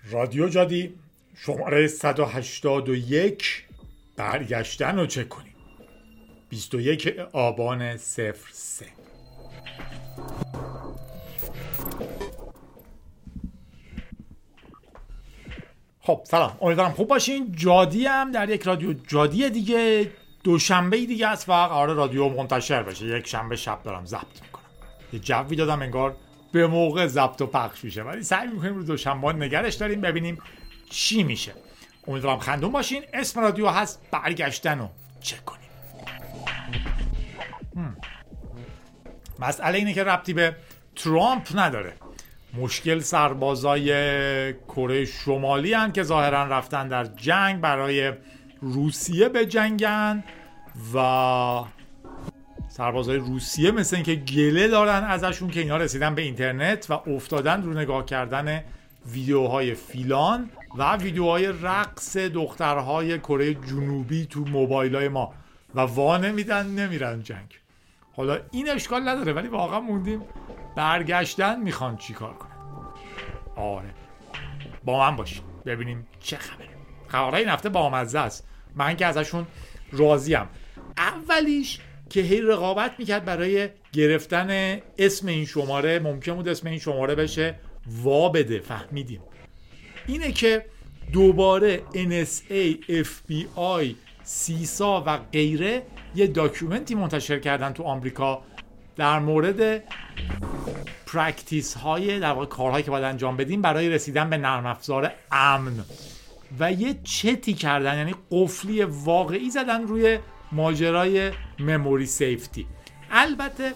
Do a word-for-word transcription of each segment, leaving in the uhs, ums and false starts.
رادیو جادی شماره صد و هشتاد و یک برگشتن رو چک کنیم. بیست و یک آبان صفر سه. خب سلام، امیدوارم خوب باشین. جادی هم در یک رادیو جادی دیگه دوشنبه دیگه است و قرار رادیو منتشر بشه. یک شنبه شب دارم ضبط میکنم. یه جوی دادم انگار به موقع ضبط و پخش میشه، ولی سعی میکنیم رو دوشنبه نگرش داریم ببینیم چی میشه. امیدوارم خندون باشین. اسم رادیو هست برگشتن رو چک کنیم. هم. مسئله اینه که ربطی به ترامپ نداره. مشکل سربازای کره شمالی هن که ظاهرا رفتن در جنگ برای روسیه به جنگن و سربازای روسیه مثل این که گله دارن ازشون که اینا رسیدن به اینترنت و افتادن رو نگاه کردن ویدیوهای فیلان و ویدیوهای رقص دخترهای کره جنوبی تو موبایلای ما و وا نمیدن نمیرن جنگ. حالا این اشکال نداره، ولی واقعا موندیم برگشتن میخوان چی کار کنن. آره با من باشین ببینیم چه خبره. خبرهای این هفته بامزه است. من که ازشون راضیم. اولیش که هی رقابت میکرد برای گرفتن اسم این شماره، ممکن بود اسم این شماره بشه وا بده، فهمیدیم. اینه که دوباره ان اس ای، اف بی آی، سیسا و غیره یه داکیومنتی منتشر کردن تو آمریکا در مورد پرکتیس های، در واقع کارهایی که باید انجام بدیم برای رسیدن به نرم افزار امن و یه چتی کردن، یعنی قفلی واقعی زدن روی ماجرای مموری سیفتی. البته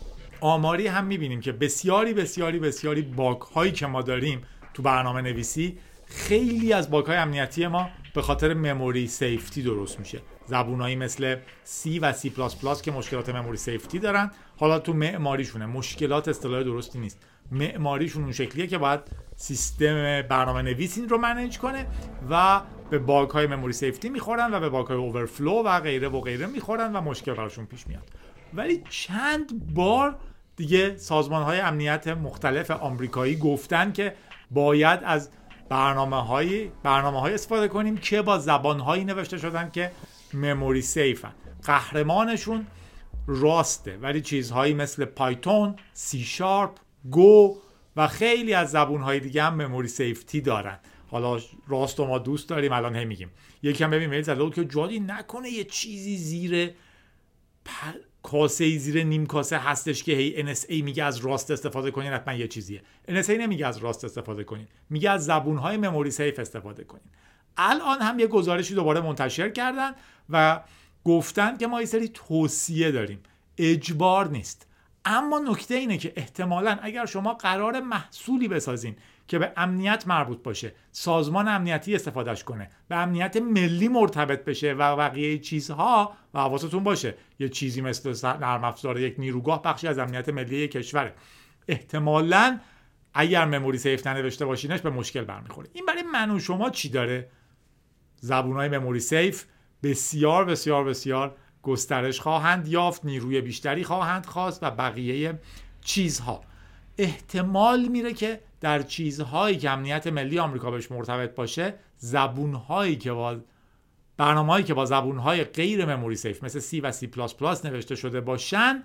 آماری هم میبینیم که بسیاری بسیاری بسیاری باگ هایی که ما داریم تو برنامه نویسی، خیلی از باگ های امنیتی ما به خاطر مموری سیفتی درست میشه. زبونایی مثل سی و سی پلاس پلاس که مشکلات مموری سیفتی دارن، حالا تو معماریشونه مشکلات اصطلاح درستی نیست، معماریشون اون شکلیه که باید سیستم برنامه نویسی رو منیج کنه و به باگ های مموری سیفتی میخورن و به باگ های اوورفلو و غیره و غیره میخورن و مشکل براشون پیش میاد. ولی چند بار دیگه سازمان های امنیت مختلف آمریکایی گفتن که باید از برنامه های برنامه های استفاده کنیم که با زبان هایی نوشته شدن که مموری سیفن. قهرمانشون راسته، ولی چیزهایی مثل پایتون، سی شارپ، گو و خیلی از زبونهای دیگه هم مموری سیفتی دارن. حالا راست رو ما دوست داریم، الان هم میگیم. یکی هم ببین میل زده که جادی نکنه یه چیزی زیر پر... کاسه زیر نیم کاسه هستش که هی ان اس ای میگه از راست استفاده کنین، حتما یه چیزیه. ان اس ای نمیگه از راست استفاده کنین، میگه از زبونهای مموری سیف استفاده کنین. الان هم یه گزارشی دوباره منتشر کردن و گفتن که ما یه سری توصیه داریم، اجبار نیست. اما نکته اینه که احتمالاً اگر شما قرار محصولی بسازین که به امنیت مربوط باشه، سازمان امنیتی استفادهش کنه، به امنیت ملی مرتبط بشه و بقیه چیزها، و حواستون باشه یه چیزی مثل نرم افزار یک نیروگاه بخشی از امنیت ملی یک کشوره، احتمالاً اگر مموری سیف ننوشته باشینش به مشکل برمیخوره. این برای من و شما چی داره؟ زبونهای مموری سیف بسیار بسیار بسیار گسترش خواهند یافت، نیروی بیشتری خواهند خواست و بقیه چیزها. احتمال میره که در چیزهایی که امنیت ملی آمریکا بهش مرتبط باشه، زبونهایی که با برنامه‌هایی که با زبونهای غیر مموری سیف مثل سی و سی پلاس پلاس نوشته شده باشن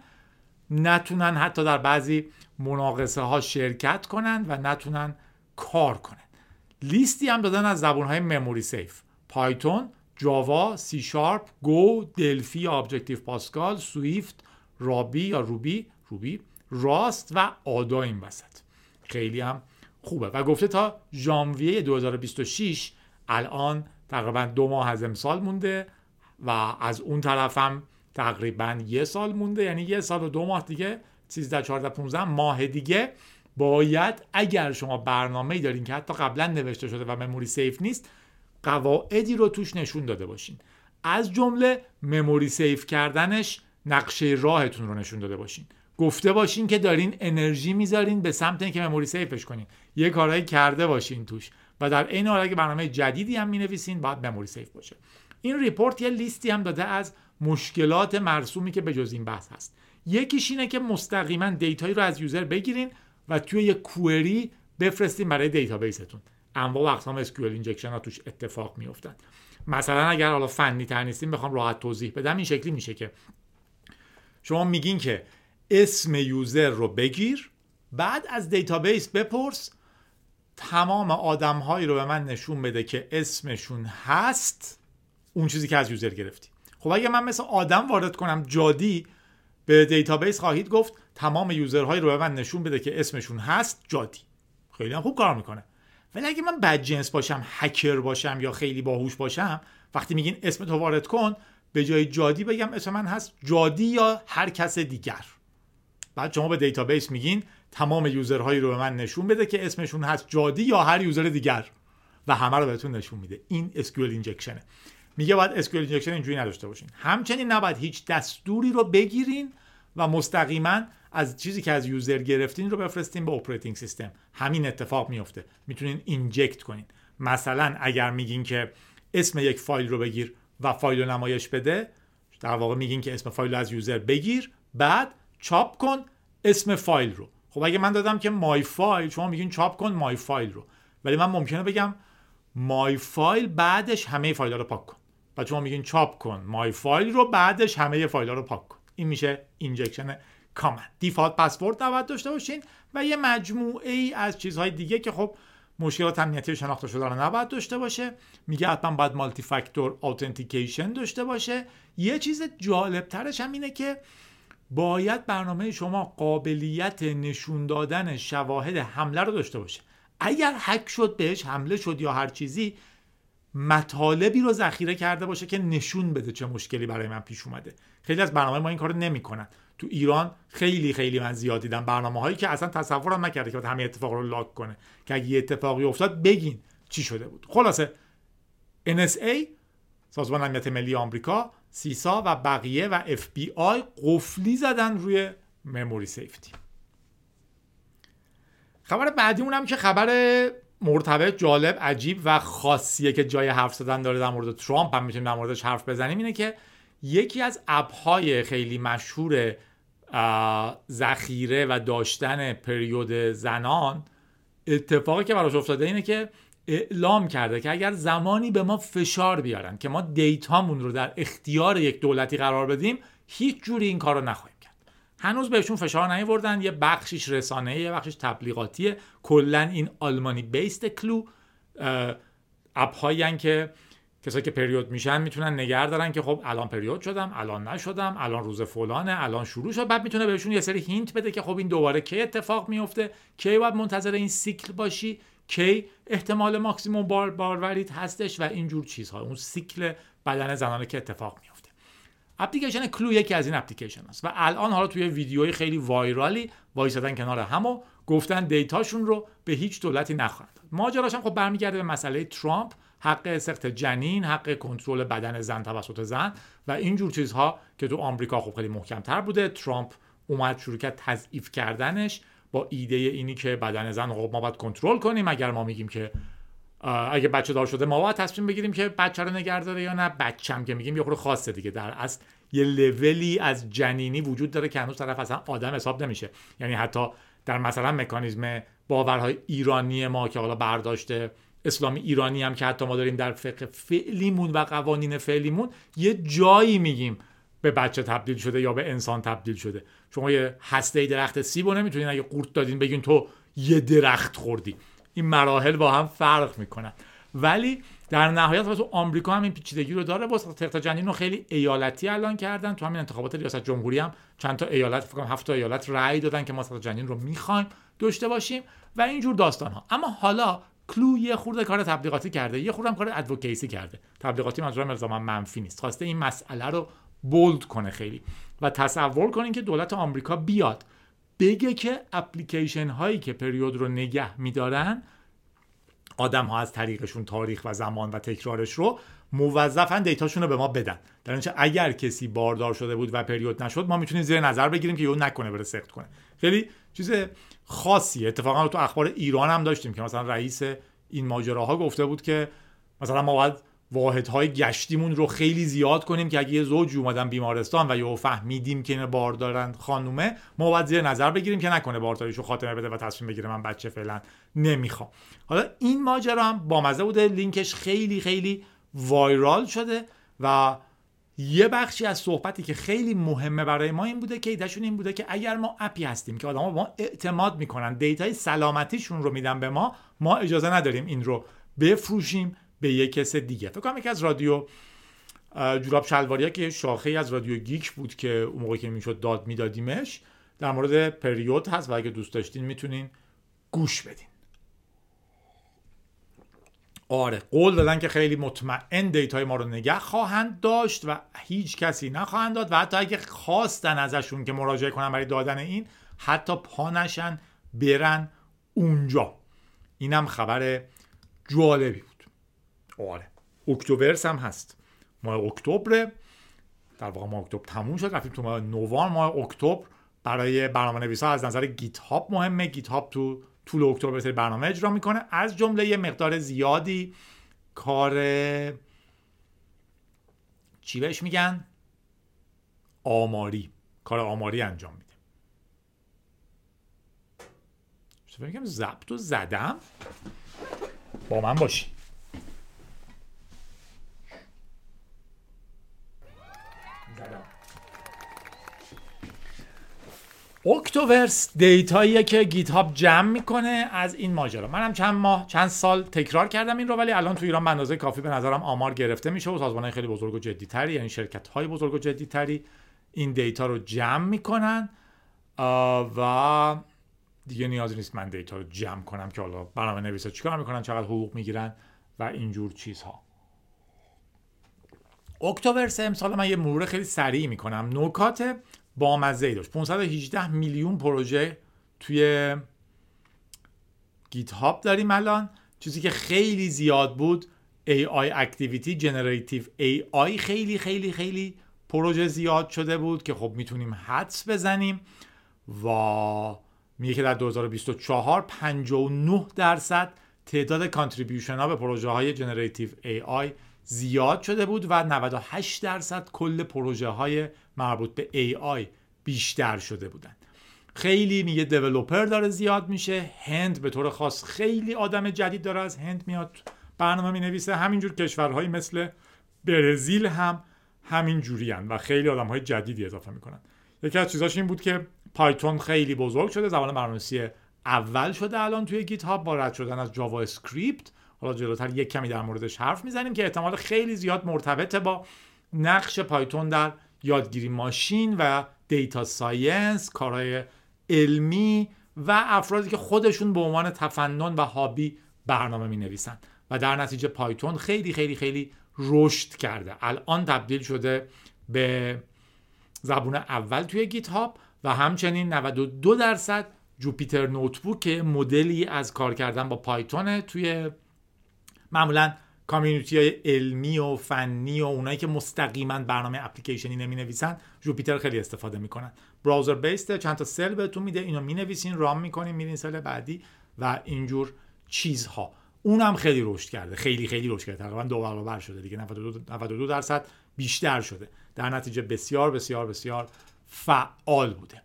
نتونن حتی در بعضی مناقصه ها شرکت کنن و نتونن کار کنن. لیستی هم دادن از زبونهای مموری سیف: پایتون، جاوا، سی شارپ، گو، دلفی، ابجکتیو پاسکال، سویفت، رابی یا روبی، روبی، راست و آدا این وسط. خیلی هم خوبه و گفته تا ژانویه دو هزار و بیست و شش، الان تقریبا دو ماه از امسال مونده و از اون طرف هم تقریبا یه سال مونده، یعنی یه سال و دو ماه دیگه، سیزده، چهارده، پانزده ماه دیگه باید، اگر شما برنامه‌ای دارین که حتی قبلا نوشته شده و مموری سیف نیست، قواعدی رو توش نشون داده باشین. از جمله مموری سیف کردنش نقشه راهتون رو نشون داده باشین. گفته باشین که دارین انرژی میذارین به سمت اینکه مموری سیفش کنین. یه کارایی کرده باشین توش و در عین حال اگه برنامه جدیدی هم مینویسین باید مموری سیف باشه. این ریپورت یه لیستی هم داده از مشکلات مرسومی که به جز این بحث هست. یکیش اینه که مستقیما دیتایی رو از یوزر بگیرین و توی یه کوئری بفرستین برای دیتابیستون. انواع و اقسام اس کیو ال اینجکشن ها توش اتفاق میافتن. مثلا اگر حالا فنی تر نیستیم بخوام راحت توضیح بدم، این شکلی میشه که شما میگین که اسم یوزر رو بگیر، بعد از دیتابیس بپرس تمام آدم‌هایی رو به من نشون بده که اسمشون هست اون چیزی که از یوزر گرفتی. خب اگه من مثل آدم وارد کنم جادی، به دیتابیس خواهید گفت تمام یوزرهایی رو به من نشون بده که اسمشون هست جادی. خیلی هم خوب کار میکنه. ولی اگه من بدجنس باشم، هکر باشم یا خیلی باهوش باشم، وقتی میگین اسم تو وارد کن، به جای جادی بگم اسم من هست جادی یا هر کس دیگر. بعد شما به دیتابیس میگین تمام یوزرهایی رو به من نشون بده که اسمشون هست جادی یا هر یوزر دیگر و همه رو بهتون نشون میده. این اس کیو ال اینجکشنه. میگه باید اس کیو ال اینجکشن اینجوری نداشته باشین. همچنین نباید هیچ دستوری رو بگیرین و مستقیما از چیزی که از یوزر گرفتین رو بفرستین به اپراتینگ سیستم. همین اتفاق میفته. میتونین اینجکت کنین. مثلا اگر میگین که اسم یک فایل رو بگیر و فایل رو نمایش بده، در واقع میگین که اسم فایل رو از یوزر بگیر، بعد چاپ کن اسم فایل رو. خب اگه من دادم که مای فایل، شما میگین چاپ کن مای فایل رو، ولی من ممکنه بگم مای فایل بعدش همه فایل‌ها رو پاک کن. بعد شما میگین چاپ کن مای فایل رو، بعدش همه فایل‌ها رو پاک کن. این میشه اینجکشن کامند. دیفالت پسورد نباید داشته باشین و یه مجموعه ای از چیزهای دیگه که خب مشکلات امنیتی شناخته شده رو نباید داشته باشه. میگه حتما باید مالتی فاکتور اتنتیکیشن داشته باشه. یه چیز جالب ترش هم اینه که باید برنامه شما قابلیت نشون دادن شواهد حمله رو داشته باشه. اگر هک شد، بهش حمله شد یا هر چیزی، مطالبی رو ذخیره کرده باشه که نشون بده چه مشکلی برای من پیش اومده. خیلی از برنامه ما این کارو نمیکنن. تو ایران خیلی خیلی من زیاد دیدم برنامه‌هایی که اصلا تصورم نکرده که همین اتفاق رو لاگ کنه، که اگه یه اتفاقی افتاد بگین چی شده بود. خلاصه ان اس ای، سازمان امنیت ملی آمریکا، سیسا و بقیه و اف بی آی قفلی زدن روی مموری سیفتی. خبر بعدیمون هم که خبر مرتبط، جالب، عجیب و خاصیه که جای حرف زدن داره، در مورد ترامپ هم میتونیم در موردش حرف بزنیم. اینه که یکی از اپ‌های خیلی مشهور ذخیره و داشتن پریود زنان، اتفاقی که براش افتاده اینه که اعلام کرده که اگر زمانی به ما فشار بیارن که ما دیتامون رو در اختیار یک دولتی قرار بدیم، هیچ جوری این کارو نخواهیم کرد. هنوز بهشون فشار نیاوردن. یه بخشش رسانه‌ای، یه بخشش تبلیغاتیه. کلا این آلمانی بیست کلو اپ‌هایی ان که کسایی که پریود میشن میتونن نگه دارن که خب الان پریود شدم، الان نشدم، الان روز فلانه، الان شروع شد. بعد میتونه بهشون یه سری هینت بده که خب این دوباره کی اتفاق میفته، کی باید منتظر این سیکل باشی، کی احتمال ماکسیموم بار باروریت هستش و اینجور چیزها. اون سیکل بدن زنانه که اتفاق میفته. اپلیکیشن کلو یکی از این اپلیکیشن است و الان حالا توی ویدیوهای خیلی وایرالی وایسادن کنار هم و گفتن دیتاشون رو به هیچ دولتی نخواهند. ماجراش هم خب برمیگرده به مسئله ترامپ، حق سقط جنین، حق کنترل بدن زن توسط زن و اینجور چیزها که تو آمریکا خب خیلی محکم‌تر بوده. ترامپ اومد شروع کرد تضعیف کردنش با ایده اینی که بدن زن خب ما باید کنترل کنیم. اگر ما میگیم که اگه بچه دار شده ما باید تصمیم بگیریم که بچه رو نگه داره یا نه، بچه‌م که میگیم یه خورده خاصه دیگه. در اصل یه لولی از جنینی وجود داره که هنوز طرف اصلا آدم حساب نمیشه. یعنی حتی در مثلا مکانیزم باورهای ایرانی ما که حالا برداشته اسلامی ایرانی هم که حتی ما داریم در فقه فعلیمون و قوانین فعلیمون، یه جایی میگیم به بچه تبدیل شده یا به انسان تبدیل شده. شما یه هسته درخت سیب رو نمیتونین اگه قورت دادین بگین تو یه درخت خوردی. این مراحل با هم فرق میکنن. ولی در نهایت تو آمریکا هم این پیچیدگی رو داره. با سقط جنین رو خیلی ایالتی اعلان کردن. تو همین انتخابات ریاست جمهوری هم چند تا ایالت، فکر کنم هفت تا ایالت رأی دادن که ما سقط جنین رو میخوایم داشته باشیم و اینجور داستان ها. اما حالا کلو یه خورده کار تبلیغاتی کرده، یه خورده هم کار ادوکیسی کرده. تبلیغاتی منظورم الزاما منفی نیست. خواسته این مسئله رو بولد کنه خیلی و تصور کنین که دولت آمریکا بیاد بگه که اپلیکیشن هایی که پریود رو نگه میدارن، آدم ها از طریقشون تاریخ و زمان و تکرارش رو موظفن دیتاشون رو به ما بدن. در اینجا اگر کسی باردار شده بود و پریود نشد، ما میتونیم زیر نظر بگیریم که یهو نکنه بره سقط کنه. خیلی چیز خاصیه. اتفاقا رو تو اخبار ایران هم داشتیم که مثلا رئیس این ماجراها گفته بود که مثلا ما باید واحدهای گشتیمون رو خیلی زیاد کنیم که اگه یه زوج اومدن بیمارستان و یهو فهمیدیم که اینا باردارن خانومه، ما باید زیر نظر بگیریم که نکنه بارداریشو خاتمه بده و تصمیم بگیره من بچه فعلا نمیخوام. حالا این ماجرا هم بامزه بوده، لینکش خیلی خیلی وایرال شده و یه بخشی از صحبتی که خیلی مهمه برای ما این بوده که ایدهشون این بوده که اگر ما اپی هستیم که آدما به ما اعتماد میکنن، دیتای سلامتیشون رو میدن به ما، ما اجازه نداریم این رو بفروشیم به یک کس دیگه. فکر کنم یکی از رادیو جوراب شلواریا که شاخه از رادیو گیک بود که اون موقع که میشد داد میدادیمش، در مورد پریود هست و اگه دوست داشتین میتونین گوش بدین. آره قول دادن که خیلی مطمئن دیتای ما رو نگه خواهند داشت و هیچ کسی نخواهند داد و حتی اگه خواستن ازشون که مراجعه کنن برای دادن این، حتی پا نشن برن اونجا. اینم خبر جالبی بود. آره اکتبرس هم هست، ماه اکتبر، در واقع ماه اکتبر تموم شد، رفتیم تو ماه نوامبر. ماه اکتبر برای برنامه نویسا از نظر گیت هاب مهمه. گیت هاب تو طول اکتبر سری برنامه اجرا میکنه، از جمله یه مقدار زیادی کار چی بهش میگن آماری، کار آماری انجام میده. فکر میکنم ضبط رو زدم، با من باشی. اکتوبرس دیتاییه که گیت هاب جمع میکنه از این ماجرا. منم چند ماه چند سال تکرار کردم این رو، ولی الان تو ایران به اندازه کافی به نظرم آمار گرفته میشه و سازمان‌های خیلی بزرگ و جدی‌تری، یعنی شرکت‌های بزرگ و جدی‌تری این دیتا رو جمع میکنن و دیگه نیازی نیست من دیتا رو جمع کنم که حالا برنامه نویسا چیکار میکنن، چقدر حقوق میگیرن و اینجور چیزها. اکتبرس امسال من یه مرور خیلی سریع میکنم. نکات بامزه‌ای داشت. پانصد و هجده میلیون پروژه توی گیت هاب داریم الان. چیزی که خیلی زیاد بود ای آی اکتیویتی، جنراتیو ای آی خیلی خیلی خیلی پروژه زیاد شده بود که خب میتونیم حدس بزنیم و میگه که در دو هزار و بیست و چهار پنجاه و نه درصد تعداد کانتریبیوشن ها به پروژه های جنراتیو ای آی زیاد شده بود و نود و هشت درصد کل پروژه های مربوط به ای آی بیشتر شده بودن. خیلی میگه دیولپر داره زیاد میشه. هند به طور خاص خیلی آدم جدید داره از هند میاد برنامه می نویسه. همینجور کشورهایی مثل برزیل هم همین جوری هن و خیلی آدم های جدیدی اضافه میکنن. یکی از چیزاش این بود که پایتون خیلی بزرگ شده، زبان برنامه‌نویسی اول شده الان توی گیت هاب با رد شدن از جاوا اسکریپت. حالا جلوتر یک کمی در موردش حرف میزنیم که احتمال خیلی زیاد مرتبط با نقش پایتون در یادگیری ماشین و دیتا ساینس، کارهای علمی و افرادی که خودشون به عنوان تفنن و هابی برنامه می نویسن و در نتیجه پایتون خیلی خیلی خیلی رشد کرده. الان تبدیل شده به زبون اول توی گیت هاب و همچنین نود و دو درصد جوپیتر نوتبوک که مدلی از کار کردن با پایتون توی معمولا کامیونیتی های علمی و فنی و اونایی که مستقیما برنامه اپلیکیشنی نمی نویسن جوپیتر خیلی استفاده میکنن. براوزر بیسته، چند تا سل بهتون میده، اینو می نویسین، رام میکنین، میرین سل بعدی و اینجور چیزها. اونم خیلی رشد کرده، خیلی خیلی رشد کرده، تقریبا دو برابر شده دیگه، نود و دو درصد بیشتر شده. در نتیجه بسیار بسیار بسیار فعال بوده.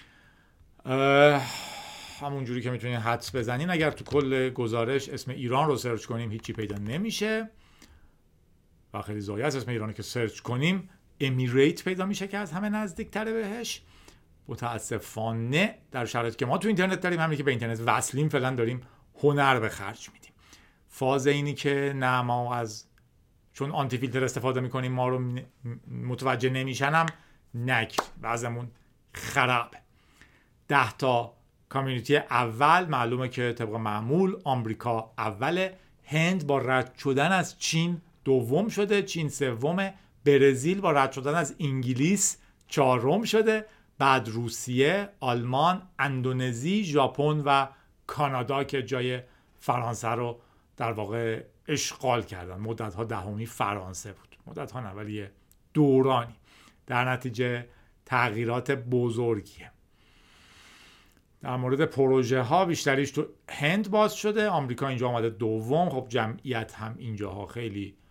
همون جوری که میتونین حدس بزنین اگر تو کل گزارش اسم ایران رو سرچ کنیم هیچی پیدا نمیشه و خیلی زایه است. اسم ایران رو که سرچ کنیم امیریت پیدا میشه که از همه نزدیکتره بهش. متاسفانه در شرایطی که ما تو اینترنت داریم، همین که به اینترنت وصلیم، فعلا داریم هنر به خرج میدیم. فاز اینی که نه ما از چون آنتی فیلتر استفاده میکنیم ما رو متوجه نمیشن هم نگیر، وضعمون خرابه. ده تا کامیونیتی اول معلومه که طبق معمول آمریکا اوله، هند با رد شدن از چین دوم شده، چین سومه، برزیل با رد شدن از انگلیس چهارم شده، بعد روسیه، آلمان، اندونزی، ژاپن و کانادا که جای فرانسه رو در واقع اشغال کردن. مدت‌ها دهمی فرانسه بود، مدت‌ها نه ولی دورانی. در نتیجه تغییرات بزرگیه. در مورد پروژه ها بیشتریش تو هند باز شده، آمریکا اینجا آمده دوم. خب جمعیت هم اینجاها خیلی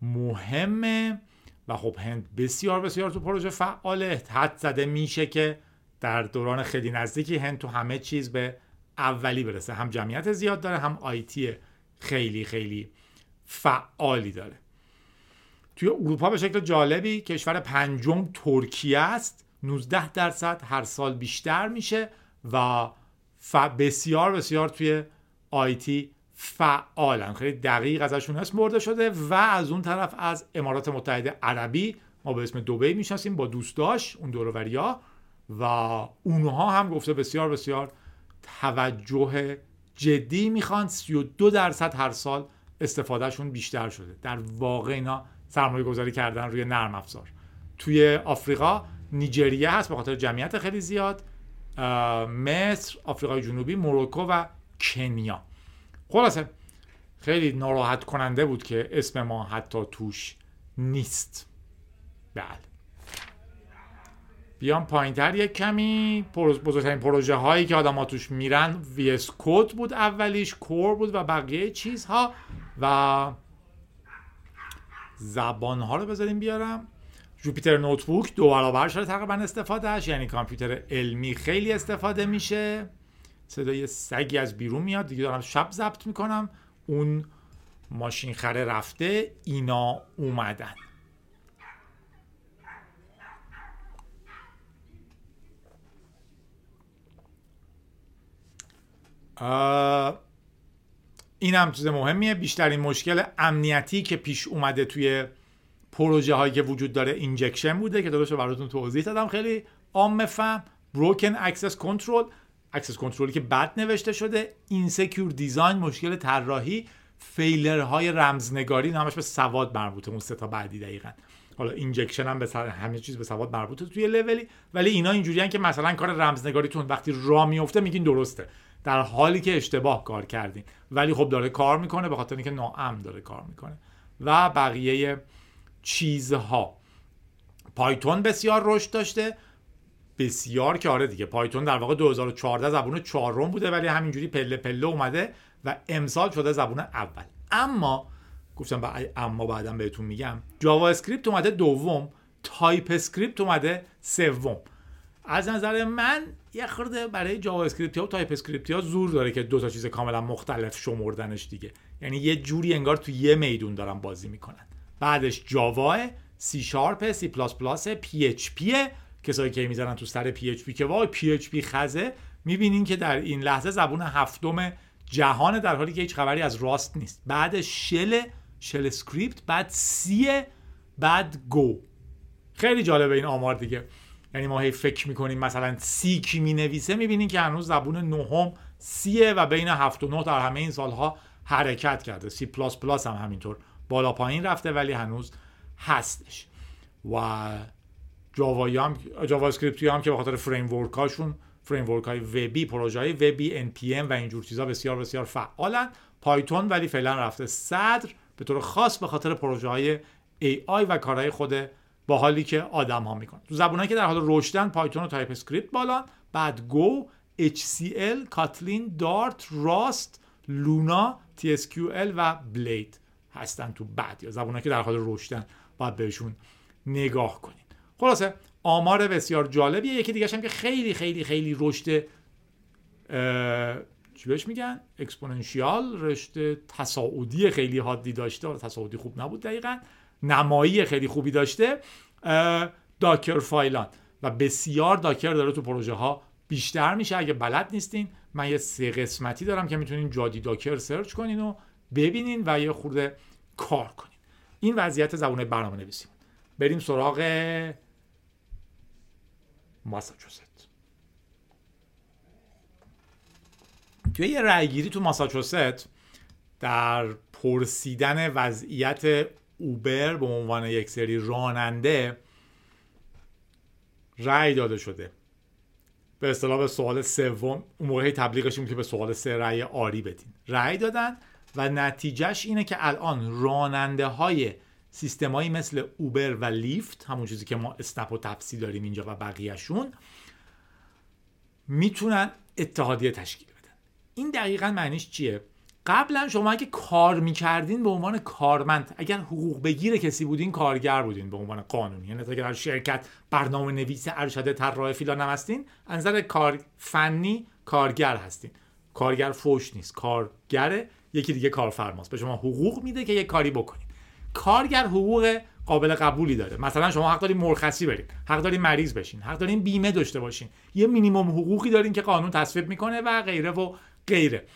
مهمه و خب هند بسیار بسیار تو پروژه فعاله. حد زده میشه که در دوران خیلی نزدیکی هند تو همه چیز به اولی برسه، هم جمعیت زیاد داره، هم آیتی خیلی خیلی فعالی داره. توی اروپا به شکل جالبی کشور پنجم ترکیه است، نوزده درصد هر سال بیشتر میشه و ف... بسیار بسیار توی آیتی فعالن. خیلی دقیق ازشون اسم برده شده. و از اون طرف از امارات متحده عربی ما به اسم دبی میشناسیم با دوستاش اون دوروبریا و اونها هم گفته بسیار بسیار توجه جدی میخوان. سی و دو درصد هر سال استفادهشون بیشتر شده. در واقع اینا سرمایه گذاری کردن روی نرم افزار. توی آفریقا نیجریه هست به خاطر جمعیت خیلی زیاد، مصر، آفریقای جنوبی، موروکو و کنیا. خلاصه خیلی ناراحت کننده بود که اسم ما حتی توش نیست. بله بیام پایین تر یک کمی. بزرگترین پروژه هایی که آدم ها توش میرن وی اس کود بود اولیش، کور بود و بقیه چیزها. و زبان ها رو بذاریم بیارم. جوپیتر نوتبوک دو برابر شده تقریبا استفادهش، یعنی کامپیوتر علمی خیلی استفاده میشه. صدای سگی از بیرون میاد دیگه، دارم شب ضبط میکنم. اون ماشین خره رفته، اینا اومدن. این هم چیز مهمیه. بیشترین مشکل امنیتی که پیش اومده توی پروژه هایی که وجود داره اینجکشن بوده که درست رو براتون توضیح دادم خیلی عامه فهم. بروکن اکسس کنترل، اکسس کنترلی که بد نوشته شده. اینسکیور دیزاین، مشکل طراحی. فیلر های رمزنگاری، همش به سواد مربوطه، اون سه تا بعدی دقیقاً. حالا اینجکشن هم به سر همه چیز به سواد مربوطه توی لولی، ولی اینا اینجوریان که مثلا کار رمزنگاریتون وقتی راه میفته میگین درسته در حالی که اشتباه کار کردین، ولی خب داره کار میکنه به خاطر اینکه ناامن داره کار میکنه. و بقیه چیزها. پایتون بسیار رشد داشته، بسیار که آره دیگه. پایتون در واقع دو هزار و چهارده زبون چهارم بوده ولی همینجوری پله پله اومده و امسال شده زبون اول. اما گفتم با اما بعداً بهتون میگم جاوا اسکریپت اومده دوم، تایپ اسکریپت اومده سوم. از نظر من یه خورده برای جاوا اسکریپت ها و تایپ اسکریپت ها زور داره که دو تا چیز کاملا مختلف شمردنش دیگه. یعنی یه جوری انگار تو یه میدون دارن بازی میکنن. بعدش جاوا، سی شارپ، سی پلاس پلاس، پی اچ پی. کسایی که میذارن تو سر پی اچ پی که وای پی اچ پی خزه، میبینین که در این لحظه زبون هفتم جهان در حالی که هیچ خبری از راست نیست. بعد شل شل اسکریپت، بعد سی، بعد گو. خیلی جالبه این آمار دیگه. یعنی ما هی فکر میکنیم مثلا سی کی مینویسه، میبینین که هنوز زبون نهم سیه و بین هفت و نه در همه این سالها حرکت کرده. سی پلاس پلاس هم همینطور بالا پایین رفته ولی هنوز هستش. و جاوایی هم جاوا اسکریپتی هم که به خاطر فریم ورک هاشون، فریم ورک های وبی، پروژه های وبی، ان پی ام و اینجور چیزا بسیار بسیار فعالن. پایتون ولی فعلا رفته صدر به طور خاص به خاطر پروژه های ای آی و کارهای خود با حالی که آدم ها میکنن. تو زبونایی که در حال رشدن پایتون و تایپ اسکریپت بالان، بعد گو، اچ سی ال، کاتلین، دارت، راست، لونا، تی اس کیو ال و بلید هستن تو بعد یا زبونایی که در حال رشدن باید بهشون نگاه کنین. خلاصه آمار بسیار جالبیه. یکی دیگه هم که خیلی خیلی خیلی رشد چی بهش میگن اکسپوننشیال، رشد تصاعدی خیلی حادی داشته. تصاعدی خوب نبود دقیقاً، نمایی خیلی خوبی داشته. داکر فایلان و بسیار داکر داره تو پروژه ها بیشتر میشه. اگه بلد نیستین من یه سه قسمتی دارم که میتونین جادی داکر سرچ کنین و ببینین و یه خورده کار کنین. این وضعیت زبان برنامه نویسی. بریم سراغ ماساچوست. توی یه رأیگیری تو ماساچوست در پرسیدن وضعیت اوبر به عنوان یک سری راننده رأی داده شده. به اصطلاح به سوال سوم، اون موقعی تبلیغشون که به سوال سه رأی آری بدین، رأی دادن و نتیجهش اینه که الان راننده های سیستمایی مثل اوبر و لیفت، همون چیزی که ما اسنپ و تپسی داریم اینجا و بقیهشون، میتونن اتحادیه تشکیل بدن. این دقیقاً معنیش چیه؟ قبلا شما اگه کار میکردین به عنوان کارمند، اگر حقوق بگیر کسی بودین کارگر بودین به عنوان قانونی. یعنی اگر شرکت برنامه نویس ارشد طراح فلان هم هستین، از نظر کار فنی کارگر هستین. کارگر فوش نیست، کارگره، یکی دیگه کارفرماست، به شما حقوق میده که یه کاری بکنین. کارگر حقوق قابل قبولی داره. مثلا شما حق دارین مرخصی برین، حق دارین مریض بشین، حق دارین بیمه داشته باشین، یه مینیمم حقوقی دارین که قانون تصویب میکنه و غیره و غیره.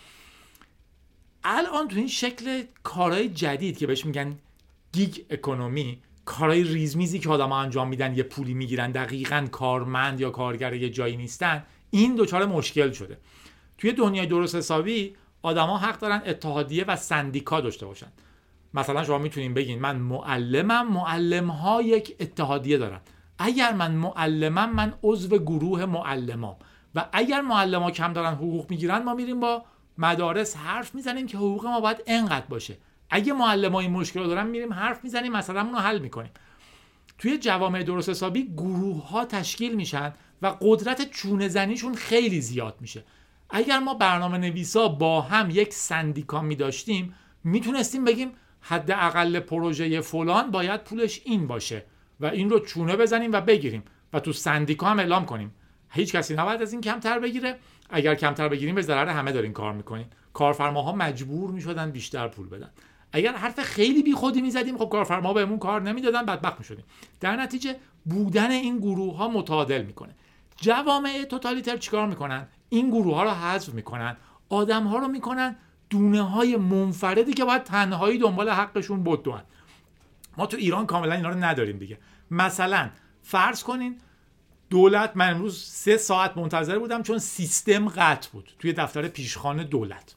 الان تو این شکل کارهای جدید که بهش میگن گیگ اکونومی، کارهای ریزمیزی که آدم‌ها انجام میدن یه پولی میگیرن، دقیقاً کارمند یا کارگر یه جایی نیستن، این دوچار مشکل شده. توی دنیای درست حسابی آدم‌ها حق دارن اتحادیه و سندیکا داشته باشن. مثلا شما میتونین بگین من معلمم، معلم‌ها یک اتحادیه دارن. اگر من معلمم، من عضو گروه معلمام، و اگر معلم‌ها کم دارن حقوق میگیرن، ما میریم با مدارس حرف میزنیم که حقوق ما باید انقدر باشه. اگه معلم‌ها این مشکل دارن، میریم حرف میزنیم، مسئله‌مون رو حل میکنیم. توی جوامع درست حسابی گروه‌ها تشکیل میشن و قدرت چونه زنیشون خیلی زیاد میشه. اگر ما برنامه نویسا با هم یک سندیکا میداشتیم، میتونستیم بگیم حداقل پروژه فلان باید پولش این باشه و این رو چونه بزنیم و بگیریم و تو سندیکا هم اعلام کنیم هیچ کسی نباید از این کمتر بگیره. اگر کمتر بگیریم به ضرر همه دارین کار میکنین. کارفرماها مجبور میشدن بیشتر پول بدن. اگر حرف خیلی بیخودی میزدیم، خب کارفرما بهمون کار نمیدادن، بدبخت میشدیم. در نتیجه بودن این گروه ها متعادل میکنه. جوامع توتالیتر چیکار میکنن؟ این گروه ها رو حذف میکنن، آدم ها رو میکنن دونه های منفردی که باید تنهایی دنبال حقشون بدوئن. ما تو ایران کاملا اینا رو نداریم دیگه. مثلا فرض کنین دولت، من امروز سه ساعت منتظر بودم چون سیستم قطع بود توی دفتر پیشخوان دولت.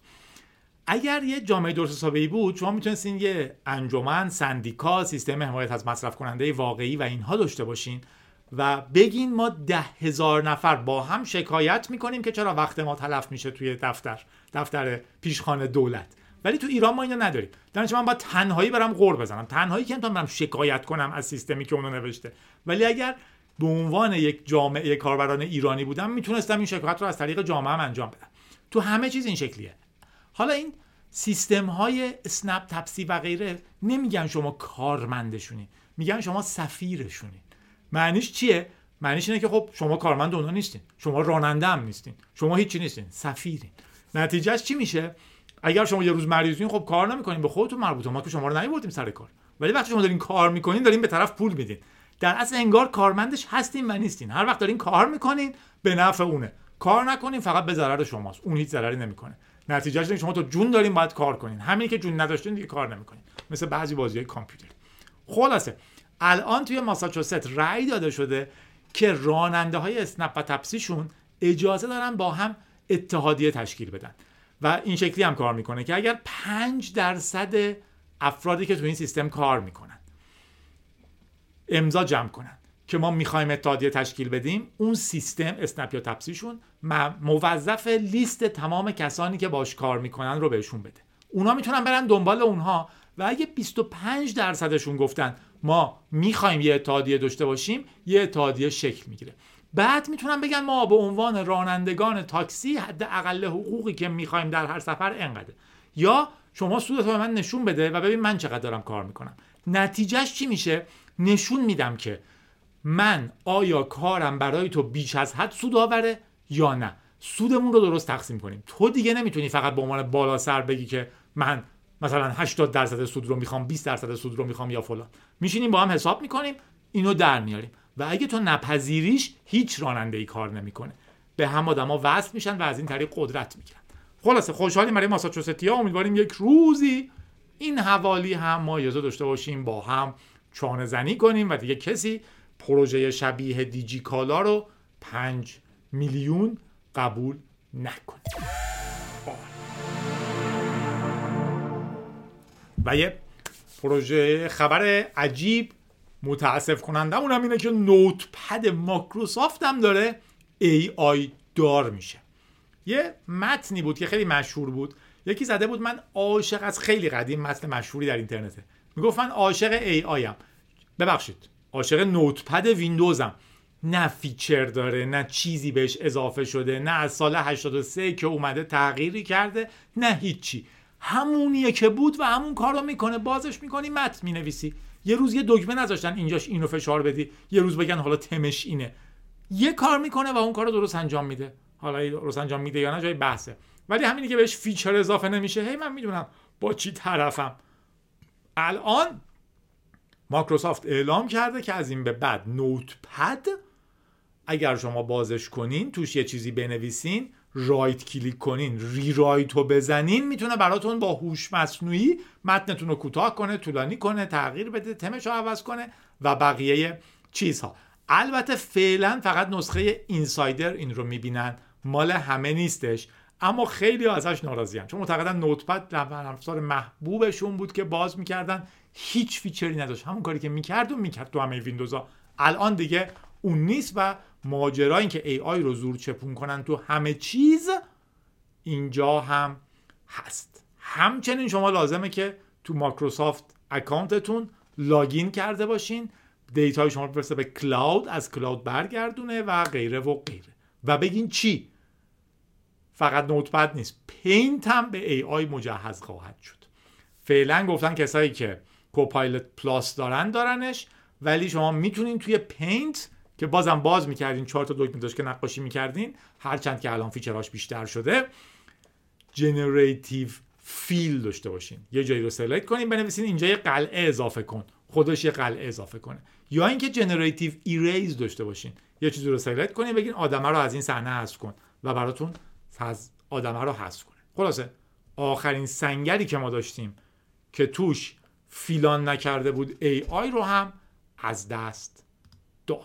اگر یه جامعه درست حسابی بود، شما میتونستین یه انجمن، سندیکا، سیستم حمایت از مصرف کننده واقعی و اینها داشته باشین و بگین ما ده هزار نفر با هم شکایت میکنیم که چرا وقت ما تلف میشه توی دفتر دفتر پیشخوان دولت. ولی تو ایران ما اینو نداریم. در نتیجه من باید تنهایی برم غر بزنم، تنهایی که نمیتونم برم شکایت کنم از سیستمی که اونو نوشته. ولی اگر به عنوان یک جامعه کاربران ایرانی بودم، میتونستم این شکایت رو از طریق جامعه هم انجام بدم. تو همه چیز این شکلیه. حالا این سیستم های اسنپ، تپسی و غیره نمیگن شما کارمندشونی، میگن شما سفیرشونی. معنیش چیه؟ معنیش اینه که خب شما کارمند اونها نیستین، شما راننده هم نیستین، شما هیچی نیستین، سفیرین. نتیجهش چی میشه؟ اگر شما یه روز مریضین، خب کار نمیکنین، به خودتون مربوطه، ما که شما رو نمیبردیم سر کار. ولی وقتی شما دارین کار میکنین، دارین به طرف پول میدین. در اصل انگار کارمندش هستین و نیستین. هر وقت دارین کار میکنین به نفع اونه، کار نکنین فقط به ضرر شماست، اون هیچ ضرری نمیکنه. نتیجهش اینه شما تو جون دارین باید کار کنین، همین که جون نداشتین دیگه کار نمیکنین، مثل بعضی بازی‌های کامپیوتر. خلاصه الان توی ماساچوست رأی داده شده که راننده‌های اسنپ و تپسیشون اجازه دارن با هم اتحادیه تشکیل بدن و این شکلی هم کار میکنه که اگر پنج درصد افرادی که تو این سیستم کار میکنن امضا جمع کنن که ما میخوایم اتحادیه تشکیل بدیم، اون سیستم اسنپ یا تپسیشون موظف لیست تمام کسانی که باش کار میکنن رو بهشون بده. اونا میتونن برن دنبال اونها و اگه بیست و پنج درصدشون گفتن ما میخوایم یه اتحادیه داشته باشیم، یه اتحادیه شکل میگیره. بعد میتونن بگن ما به عنوان رانندگان تاکسی حداقل حقوقی که میخوایم در هر سفر انقدر، یا شما سودت رو به من نشون بده و ببین من چقدر دارم کار میکنم. نتیجهش چی میشه؟ نشون میدم که من آیا کارم برای تو بیش از حد سود آوره یا نه. سودمون رو درست تقسیم کنیم. تو دیگه نمیتونی فقط به عنوان بالا سر بگی که من مثلا هشتاد درصد سود رو میخوام، بیست درصد سود رو میخوام یا فلان. میشینیم با هم حساب میکنیم، اینو در میاریم و اگه تو نپذیریش هیچ راننده‌ای کار نمیکنه. به هم آدما وصل میشن و از این طریق قدرت میگیرن. خلاصه خوشحالیم برای ماساچوستیا، امیدواریم یک روزی این حوالی هم ما اجازه داشته باشیم با هم چانه زنی کنیم و دیگه کسی پروژه شبیه دیجی کالا رو پنج میلیون قبول نکنه. و یه پروژه خبر عجیب متاسف کننده اونم اینه که نوتپد مایکروسافت هم داره ای آی دار میشه. یه متنی بود که خیلی مشهور بود، یکی زده بود من عاشق، از خیلی قدیم، متن مشهوری در اینترنته، میگفت من عاشق ای آی ام، ببخشید عاشق نوتپد ویندوزم، نه فیچر داره، نه چیزی بهش اضافه شده، نه از سال هشتاد و سه که اومده تغییری کرده، نه هیچی، همونیه که بود و همون کارو میکنه. بازش میکنی، متن مینویسی. یه روز یه دکمه نذاشتن اینجاش اینو فشار بدی، یه روز بگن حالا تمش اینه. یه کار میکنه و اون کارو درست انجام میده. حالا درست انجام میده یا نه جای بحثه، ولی همینی که بهش فیچر اضافه نمیشه، هی من میدونم با چی طرفم. الان مایکروسافت اعلام کرده که از این به بعد نوتپد اگر شما بازش کنین، توش یه چیزی بنویسین، رایت کلیک کنین، ری رایت رو بزنین، میتونه براتون با هوش مصنوعی متنتون رو کوتاه کنه، طولانی کنه، تغییر بده، تمش رو عوض کنه و بقیه چیزها. البته فعلا فقط نسخه اینسایدر این رو میبینن، مال همه نیستش، اما خیلی ازش ناراضیان چون معتقدن نوتپد نرم افزار محبوبشون بود که باز میکردن، هیچ فیچری نداشت، همون کاری که میکرد و میکرد تو همه ویندوزها. الان دیگه اون نیست و ماجرا این که ای آی رو زور چپون کنن تو همه چیز اینجا هم هست. همچنین شما لازمه که تو مایکروسافت اکانتتون لاگین کرده باشین، دیتای شما رو بفرسته به کلاود، از کلاود برگردونه و غیره و غیره. و بگین چی؟ فقط نوتپد نیست، پینت هم به ای آی مجهز خواهد شد. فعلا گفتن کسایی که کوپایلوت پلاس دارن دارنش، ولی شما میتونین توی پینت که بازم باز میکردین، چهار تا دکمه داشت که نقاشی میکردین، هرچند که الان فیچرهاش بیشتر شده، جنریتیو فیل داشته باشین. یه جایی رو سلکت کنین، بنویسین اینجا یه قلعه اضافه کن، خودش یه قلعه اضافه کنه. یا اینکه جنریتیو ایریز داشته باشین، یه چیزی رو سلکت کنین بگین آدمه رو از این صحنه حذف کن و براتون از آدمه رو حذف کنه. خلاصه آخرین سنگری که ما داشتیم که توش فیلان نکرده بود ای آی رو هم از دست دادیم.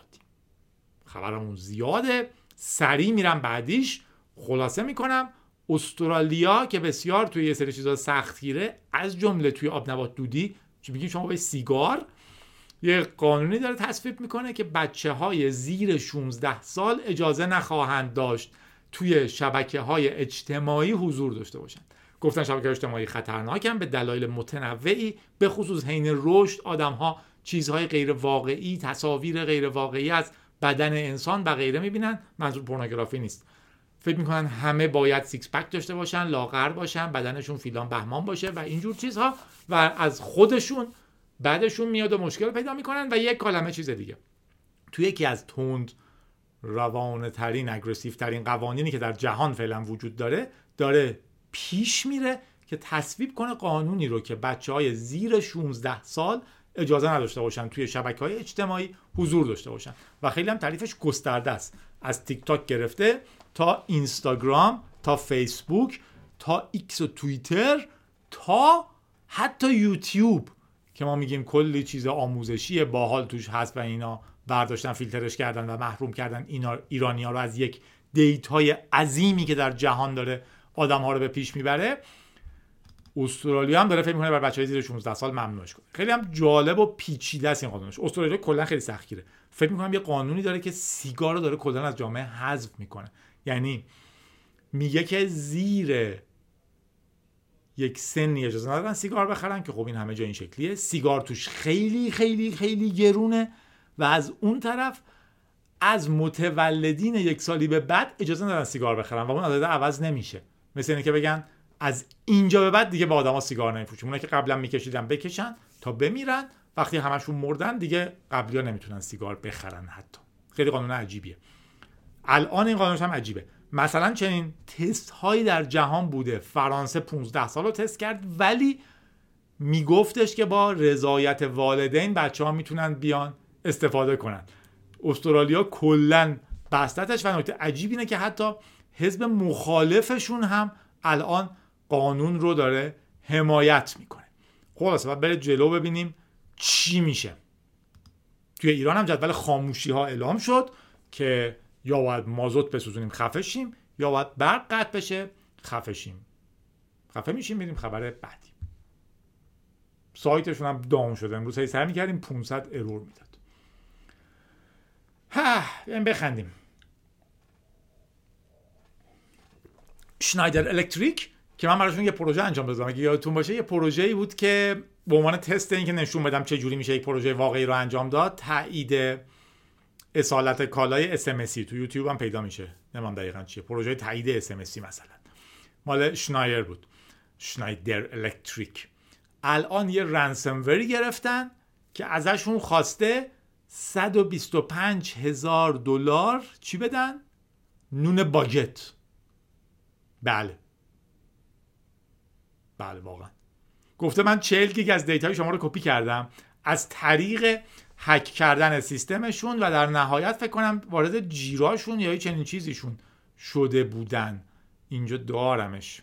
خبرمون زیاده، سریع میرم بعدیش. خلاصه میکنم استرالیا که بسیار توی یه سری چیزا سختگیره، از جمله توی آب نبات دودی، چی میگیم شما به سیگار، یه قانونی داره تصویب میکنه که بچه‌های زیر شانزده سال اجازه نخواهند داشت توی شبکه‌های اجتماعی حضور داشته باشن. گفتن شبکه‌های اجتماعی خطرناکن به دلایل متنوعی، به خصوص حین رشد آدم‌ها چیزهای غیر واقعی، تصاویر غیر واقعی از بدن انسان و غیره می‌بینن. منظور پورنوگرافی نیست. فکر می‌کنن همه باید سیکس پک داشته باشن، لاغر باشن، بدنشون فیلان بهمان باشه و اینجور چیزها، و از خودشون بعدشون میاد و مشکل پیدا می‌کنن. و یک کلمه چیز دیگه، توی یکی از تند روانه ترین، اگریسیو ترین قوانینی که در جهان فعلا وجود داره، داره پیش میره که تصویب کنه قانونی رو که بچه‌های زیر شانزده سال اجازه نداشته باشن توی شبکه‌های اجتماعی حضور داشته باشن. و خیلی هم تعریفش گسترده است، از تیک تاک گرفته تا اینستاگرام، تا فیسبوک، تا ایکس و توییتر، تا حتی یوتیوب که ما میگیم کلی چیز آموزشی باحال توش هست و اینا برداشتن فیلترش کردن و محروم کردن اینا ایرانی‌ها رو از یک دیتای عظیمی که در جهان داره آدم‌ها رو به پیش میبره. استرالیا هم داره فکر می‌کنه بر بچه‌های زیر شانزده سال ممنوعش کنه. خیلی هم جالب و پیچیده است این قانونش. استرالیا کلا خیلی سختگیره. فکر می‌کنم یه قانونی داره که سیگار رو داره کلا از جامعه حذف میکنه. یعنی میگه که زیر یک سنی اجازه ندارن سیگار بخرن، که خب این همه جا این شکلیه. سیگار توش خیلی خیلی خیلی گرونه و از اون طرف از متولدین یک سالی به بعد اجازه ندارن سیگار بخرن و اون عدد عوض نمیشه. مثل اینه که بگن از اینجا به بعد دیگه به آدما سیگار نمیفروشیم. اونایی که قبلا میکشیدن بکشن تا بمیرن، وقتی همشون مردن دیگه قبلی‌ها نمیتونن سیگار بخرن حتی. خیلی قانون عجیبیه. الان این قانونش هم عجیبه. مثلا چنین تست هایی در جهان بوده، فرانسه پانزده سال رو تست کرد ولی میگفتش که با رضایت والدین بچه‌ها میتونن بیان استفاده کنن. استرالیا کلا بستتش و نکته عجیب اینه که حتی حزب مخالفشون هم الان قانون رو داره حمایت میکنه. خلاصه بعد برید جلو ببینیم چی میشه. توی ایران هم جدول خاموشی ها اعلام شد که یا باید مازوت بسوزونیم خفه شیم، یا باید برق قطع بشه خفه شیم. خفه میشیم میریم خبر بعدی. سایتشون هم داون شده. امروز هی سر میکردیم پانصد ارور میداد. ها بیایم بخندیم. شنایدر الکتریک که من براشون یه پروژه انجام دادم، اگه یادتون باشه یه پروژه‌ای بود که به عنوان تست این که نشون بدم چه جوری میشه یک پروژه واقعی رو انجام داد، تایید اصالت کالای اس ام اس تو یوتیوب هم پیدا میشه. نمیدونم دقیقاً چیه، پروژه تایید اس ام اس مثلا مال شنایر بود شنایدر الکتریک. الان یه رنسموری گرفتن که ازشون خواسته صد و بیست و پنج هزار دلار چی بدن؟ نون باگت. بله بله واقعا. گفته من چهل گیگ از دیتای شما رو کپی کردم از طریق هک کردن سیستمشون و در نهایت فکر کنم وارد جیراشون یا چنین چیزیشون شده بودن. اینجا دارمش.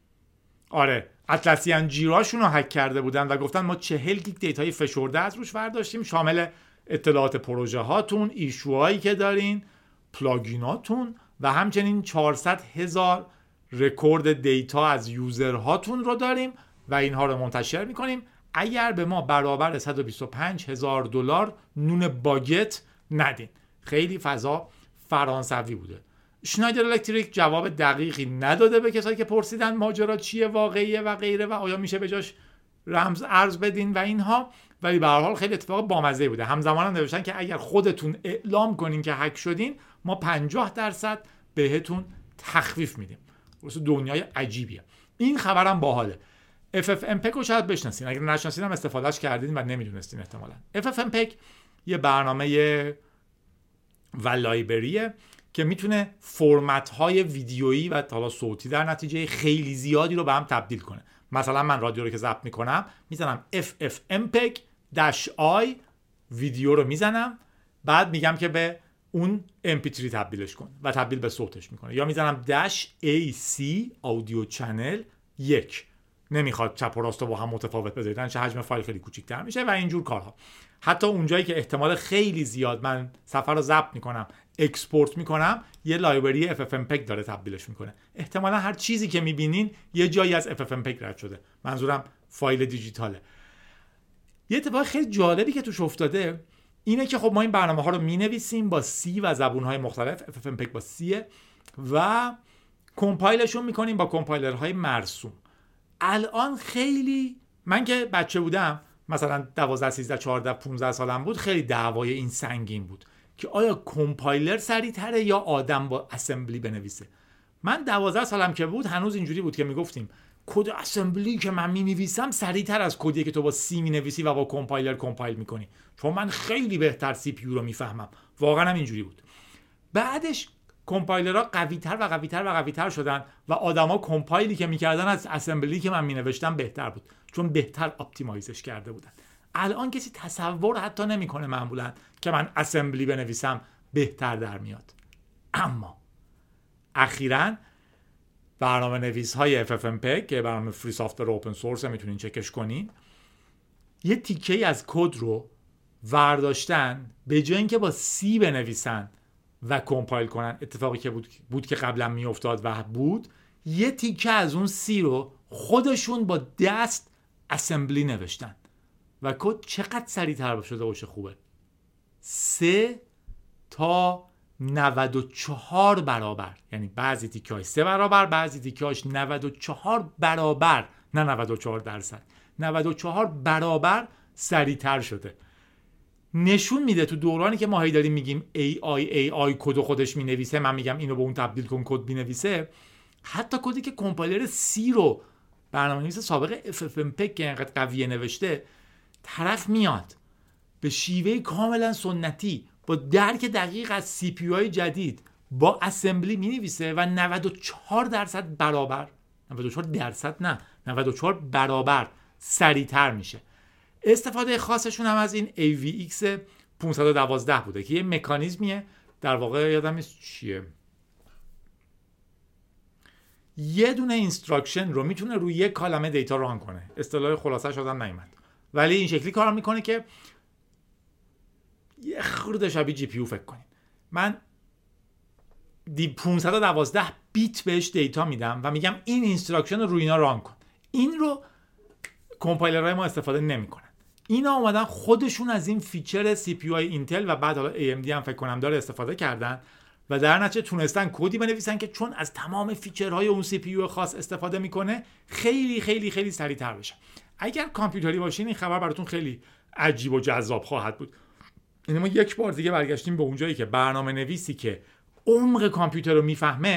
آره اطلسیان جیراشون رو هک کرده بودن و گفتن ما چهل گیگ دیتای فشرده از روش برداشتیم، شامل اطلاعات پروژه هاتون، ایشوهایی که دارین، پلاگیناتون و همچنین چهارصد هزار رکورد دیتا از یوزر هاتون رو داریم و اینها رو منتشر میکنیم اگر به ما برابر صد و بیست و پنج هزار دلار نون باگت ندین. خیلی فضا فرانسوی بوده. شنایدر الکتریک جواب دقیقی نداده به کسایی که پرسیدن ماجرا چیه، واقعیه و غیره و آیا میشه به جاش رمز ارز بدین و اینها، ولی به هر حال خیلی اتفاق بامزه بوده. همزمان هم نوشتن که اگر خودتون اعلام کنین که هک شدین ما پنجاه درصد بهتون تخفیف میدیم. واسه دنیای عجیبیه. این خبرم باحاله. اف اف ام پی رو شاید بشناسین، اگر نشناسین هم استفادهش کردین و نمیدونستین احتمالاً. اف اف ام پی یه برنامه و لایبرریه که میتونه فرمت های ویدیویی و حالا صوتی در نتیجه خیلی زیادی رو به هم تبدیل کنه. مثلا من رادیو رو که ضبط میکنم میزنم اف اف ام پی -i ویدیو رو میزنم، بعد میگم که به اون ام پی تری تبدیلش کن و تبدیل به صوتش میکنه. یا میزنم داش ای سی آودیو چنل یک، نمیخواد چپ و راست رو با هم متفاوت بذارید چه حجم فایل خیلی کوچیک‌تر میشه و اینجور کارها. حتی اونجایی که احتمال خیلی زیاد من سفر رو ضبط میکنم اکسپورت میکنم یه لایبرری اف اف ام پی داره تبدیلش میکنه. احتمالا هر چیزی که میبینین یه جایی از اف اف ام پی رد شده، منظورم فایل دیجیتاله. یه اتفاق خیلی جالبی که توش افتاده اینه که خب ما این برنامه ها رو مینویسیم با سی و زبون های مختلف، اف اف ام پی با سی و کمپایلشون میکنیم با کمپایلرهای مرسوم. الان خیلی من که بچه بودم مثلا دوازده سیزده چهارده پانزده سالم بود، خیلی دعوای این سنگین بود که آیا کمپایلر سریع‌تره یا آدم با اسمبلی بنویسه. من دوازده سالم که بود هنوز اینجوری بود که میگفتیم کد اسمبلی که من مینویسم سریع‌تر از کدی که تو با سی مینویسی و با کمپایلر کمپایل میکنی، چون من خیلی بهتر سی پی یو رو میفهمم. واقعا هم اینجوری بود. بعدش کمپایلرها قوی‌تر و قوی‌تر و قوی‌تر شدن و آدما کمپایلی که میکردن از اسمبلی که من مینوشتم بهتر بود، چون بهتر اپتیمایزش کرده بودن. الان کسی تصور حتی نمیکنه معمولا که من اسمبلی بنویسم بهتر در میاد. اما اخیراً برنامه نویس های اف اف ام پی که برنامه فری سافتور اوپن سورس میتونین چکش کنین، یه تیکه از کد رو ورداشتن به جای اینکه با سی بنویسن و کمپایل کنن، اتفاقی که بود بود که قبلا میافتاد و بود، یه تیکه از اون سی رو خودشون با دست اسمبلی نوشتن و کد چقدر سریع‌تر شده باشه خوبه. سه تا نود و چهار برابر، یعنی بعضی تیکه‌هاش سه برابر، بعضی تیکه‌هاش نود و چهار برابر، نه نود و چهار درصد، نود و چهار برابر سریع‌تر شده. نشون میده تو دورانی که ما هی داریم میگیم ای آی ای آی کد خودش مینویسه، من میگم اینو به اون تبدیل کن کد مینویسه، حتی کدی که کمپایلر سی رو برنامه‌نویس سابق اف اف ام پی که اینقدر قویه نوشته، طرف میاد به شیوه کاملا سنتی با درک دقیق از سی پی یو های جدید با اسمبلی مینویسه و نود و چهار درصد برابر، نود و چهار درصد نه، نود و چهار برابر سریعتر میشه. استفاده خاصشون هم از این ای وی ایکس پانصد و دوازده بوده که یه مکانیزمیه، در واقع یادم نیست چیه، یه دونه اینستراکشن رو میتونه روی یک کلمه دیتا ران کنه. اصطلاح خلاصه شدم نیومد، ولی این شکلی کار میکنه که یه خورده شبیه جی پی یو فکر کنید. من دی پانصد و دوازده بیت بهش دیتا میدم و میگم این اینستراکشن رو روی اینا ران کن. این رو کمپایلرهای ما استفاده نمیکنن. اینا اومدن خودشون از این فیچر سی پی یو های اینتل و بعد حالا ای ام دی هم فکر کنم داره استفاده کردن و در نتیجه تونستن کدی بنویسن که چون از تمام فیچرهای اون سی پی یو خاص استفاده میکنه خیلی خیلی خیلی سریعتر بشه. اگر کامپیوتری باشین این خبر براتون خیلی عجیب و جذاب خواهد بود. یعنی ما یک بار دیگه برگشتیم به اونجایی که برنامه نویسی که عمق کامپیوتر رو میفهمه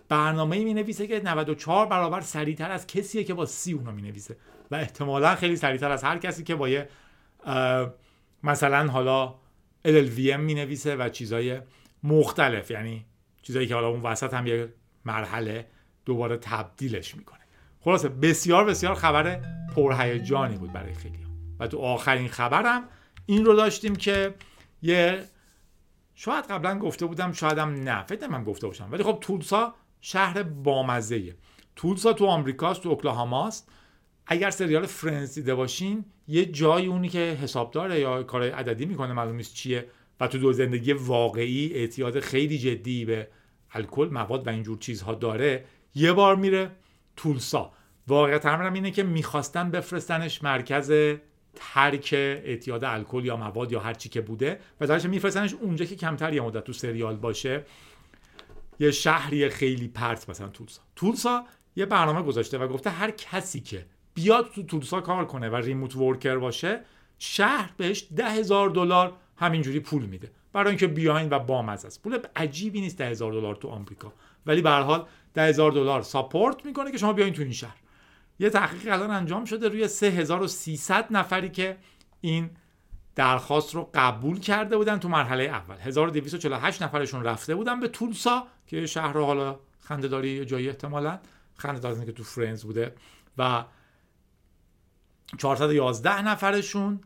برنامه‌ای می‌نویسه که نود و چهار برابر سریعتر از کسیه که با سی اونو می‌نویسه و احتمالاً خیلی سریعتر از هر کسی که با یه مثلا حالا ال ال وی ام می‌نویسه و چیزای مختلف، یعنی چیزایی که حالا اون وسط هم یه مرحله دوباره تبدیلش میکنه. خلاصه بسیار بسیار خبر پرهیجانی بود برای خیلی و تو آخرین خبرم این رو داشتیم که یه شاید قبلا گفته بودم شایدم نه فکر نکنم گفته باشم، ولی خب تولسا شهر بامزه‌ایه. تولسا تو آمریکاست، تو اوکلاهاماست. اگر سریال فرندز دیده باشین یه جایی اونی که حساب داره یا کار عددی میکنه معلوم نیست چیه و تو دو زندگی واقعی اعتیاد خیلی جدی به الکل، مواد و اینجور چیزها داره، یه بار میره تولسا. واقعیت امرم اینه که میخواستن بفرستنش مرکز ترک اعتیاد الکل یا مواد یا هر چی که بوده و درش میفرستنش اونجا که کمتر یه مدت تو سریال باشه. یه شهری خیلی پرت مثلا تولسا. تولسا یه برنامه گذاشته و گفته هر کسی که بیاد تو تولسا کار کنه و ریموت ورکر باشه شهر بهش ده هزار دلار همینجوری پول میده برای اینکه بیاین و بامزه است. پول عجیبی نیست ده هزار دلار تو آمریکا، ولی به هر حال ده هزار دلار ساپورت میکنه که شما بیاین تو این شهر. یه تحقیق الان انجام شده روی سه هزار و سیصد نفری که این درخواست رو قبول کرده بودن تو مرحله اول. هزار و دویست و چهل و هشت نفرشون رفته بودن به تولسا که شهر حالا خنده‌داری یه جایی احتمالاً خنده‌داری که تو فرندز بوده و چهارصد و یازده نفرشون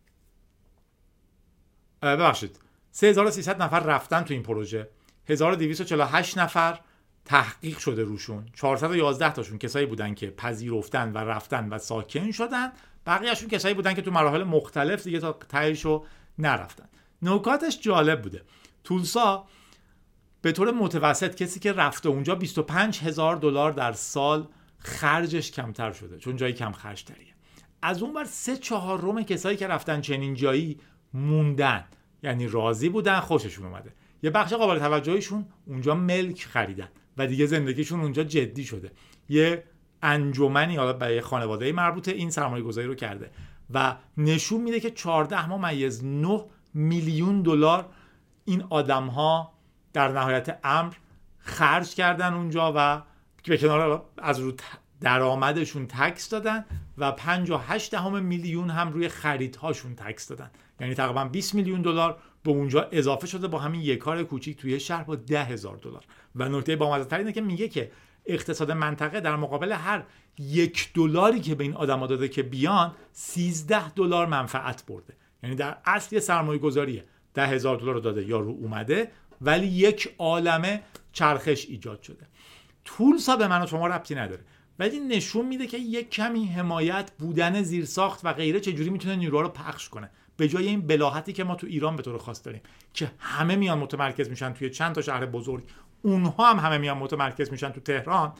ببخشید سه هزار و سیصد نفر رفتن تو این پروژه. هزار و دویست و چهل و هشت نفر تحقیق شده روشون. چهارصد و یازده تاشون کسایی بودن که پذیرفتن و رفتن و ساکن شدن. بقیه‌شون کسایی بودن که تو مراحل مختلف دیگه تا تهشو نرفتن. نکاتش جالب بوده. تولسا به طور متوسط کسی که رفته اونجا بیست و پنج هزار دلار در سال خرجش کمتر شده چون جایی کم خرج تریه. از اون بر سه چهارم کسایی که رفتن چنین جایی موندن، یعنی راضی بودن، خوششون اومده. یه بخش قابل توجهیشون اونجا ملک خریدن و دیگه زندگیشون اونجا جدی شده. یه انجمنی حالا برای خانواده مربوطه این سرمایه گذاری رو کرده و نشون میده که چهارده ممیز نه میلیون دلار این آدم‌ها در نهایت امر خرج کردن اونجا و به کنار از رو درآمدشون تکس دادن و پنجاه و هشت میلیون هم روی خریدهاشون تکس دادن. یعنی تقریبا بیست میلیون دلار به اونجا اضافه شده با همین یک کار کوچیک توی شهر با ده هزار دلار. و نکته بامزه‌تر اینه که میگه که اقتصاد منطقه در مقابل هر یک دلاری که به این آدما داده که بیان سیزده دلار منفعت برده. یعنی در اصل سرمایه گذاریه، ده هزار دلار رو داده یا رو اومده ولی یک عالمه چرخش ایجاد شده. تولسا به من و شما ربطی نداره ولی نشون میده که یک کمی حمایت بودن زیرساخت و غیره چجوری میتونه نیروها رو پخش کنه به جای این بلاحتی که ما تو ایران به طور خاص داریم که همه میان متمرکز میشن توی چند تا شهر بزرگ، اونها هم همه میان متمرکز میشن تو تهران.